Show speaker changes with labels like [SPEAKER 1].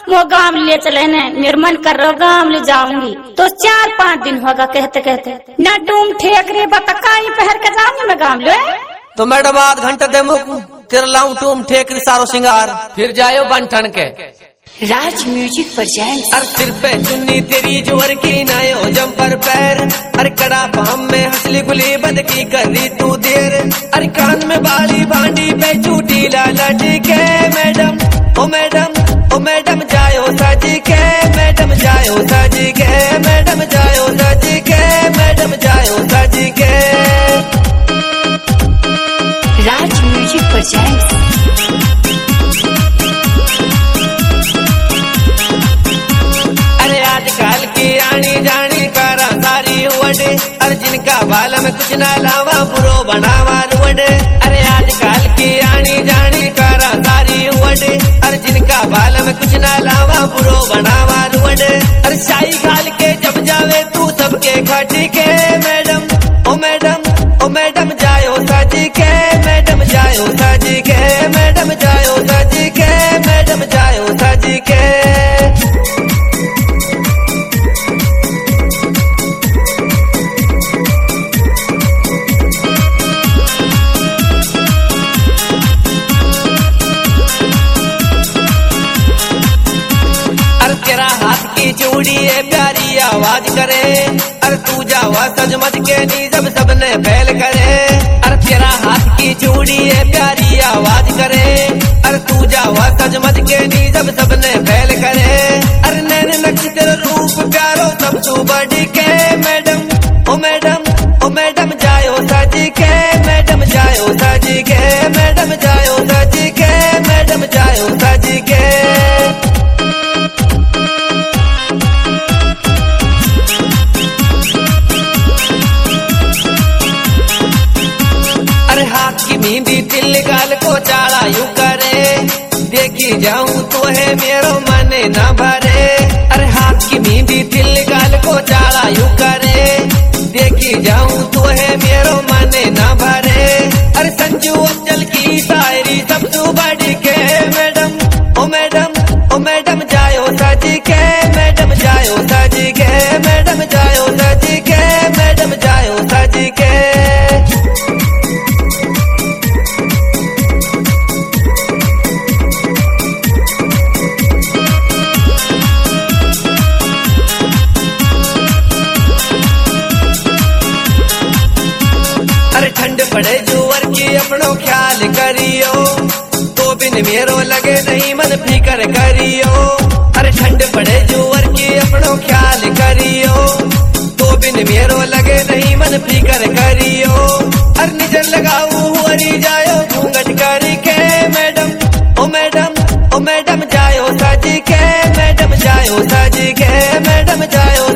[SPEAKER 1] वो गांव ले चले न, मेरा मन कर रहा गांव ले जाऊंगी। तो 4-5 दिन होगा कहते कहते न तुम ठेक रे बतकाई पहर के जाऊंगी मैं गांव ले।
[SPEAKER 2] तो मैडम आध घंटा दे मुक तेरा लाऊं तुम ठेक रे सारो सिंगार, फिर जायो बंठन के।
[SPEAKER 1] राज म्यूजिक पर जाएंगे।
[SPEAKER 2] अरे सिर पे चुन्नी तेरी जोर की नायो जंपर पैर, अरे कड़ा पाम में हंसली गुली बद की कर दी तू देर। अरे कान में बाली भांडी पे चूटी लाला जी के मैडम, ओ मैडम, ओ मैडम जायो साजी के, मैडम जायो साजी के, मैडम जायो साजी के, मैडम जायो साजी के।
[SPEAKER 1] राज म्यूजिक पर जाएंगे।
[SPEAKER 2] आजकल की आनी जानी करा सारी वडे, अरे जिनका बाल में कुछ ना लावा बुरो बनावा रुवडे। अरे आजकल की आनी जानी करा सारी वडे, अरे जिनका बाल में कुछ ना लावा बुरो बनावा रुवडे। अरे शाही खाल के जब जावे तू सबके खाटी के मैडम, ओ मैडम, ओ मैडम जायो साजी के, मैडम जायो साजी के, मैडम जायो साजी के, मैडम जायो साजी के। चूड़ी है प्यारी आवाज करे, अरे तू जावा सजमत के नी जब सबने पहल करे। अरे तेरा हाथ की चूड़ी है प्यारी आवाज करे, अरे तू जावा सजमत के नी जब सबने पहल करे। अरे नैन नक्श तेरा रूप प्यारो सब तू बड़ी के मैडम, ओ मैडम, ओ मैडम जायो साजी के, मैडम जायो साजी के, मैडम जायो साजी के, मैडम जायो साजी के। मेहंदी तिल गाल को चाड़ा यू करे, देखी जाऊं तो है मेरो मन न भरे। अरे हाथ की मेहंदी तिल गाल को चाड़ा यू करे, देखी जाऊं तो है मेरो मन न भरे। अरे संजू अफजल की शायरी सब तू बड़ी के मैडम, ओ मैडम, ओ मैडम जायो साजी के, मैडम जायो साजी के, मैडम जायो साजी के, मैडम जायो साजी के। ठंड पड़े जुवर की अपनो ख्याल करियो, तो बिन मेरो लगे नहीं मन फिकर करियो। अरे ठंड पड़े जुवर की अपनो ख्याल करियो, तो बिन मेरो लगे नहीं मन फिकर करियो। अरे निजर लगाऊ हरी जायो घूंघट करी के मैडम, ओ मैडम, ओ मैडम जायो साजी के, मैडम जायो साजी के, मैडम जायो